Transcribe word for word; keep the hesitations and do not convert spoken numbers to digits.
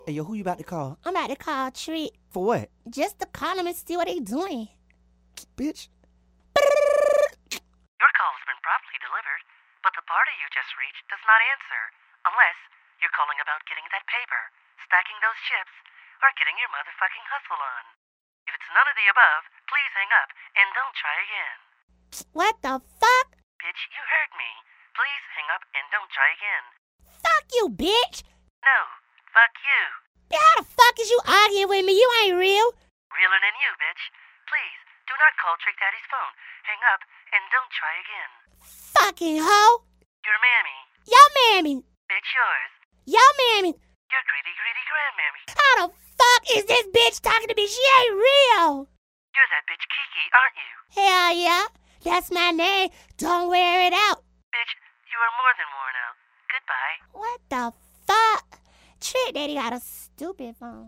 Hey, yo, who you about to call? I'm about to call Treat. For what? Just to call them and see what they doing. Bitch. Your call has been properly delivered, but the party you just reached does not answer, unless you're calling about getting that paper, stacking those chips, or getting your motherfucking hustle on. If it's none of the above, please hang up and don't try again. What the fuck? Bitch, you heard me. Please hang up and don't try again. Fuck you, bitch. No, fuck you. How the fuck is you arguing with me? You ain't real. Realer than you, bitch. Please, do not call Trick Daddy's phone. Hang up and don't try again. Fucking hoe. Your mammy. Yo, mammy. Bitch, yours. Yo, mammy. Your greedy, greedy grandmammy. How the fuck is this bitch talking to me? She ain't real. You're that bitch Kiki, aren't you? Hell yeah. That's my name. Don't wear it out. Bitch, you are more than worn out. Goodbye. What the fuck? Trick Daddy got a stupid phone.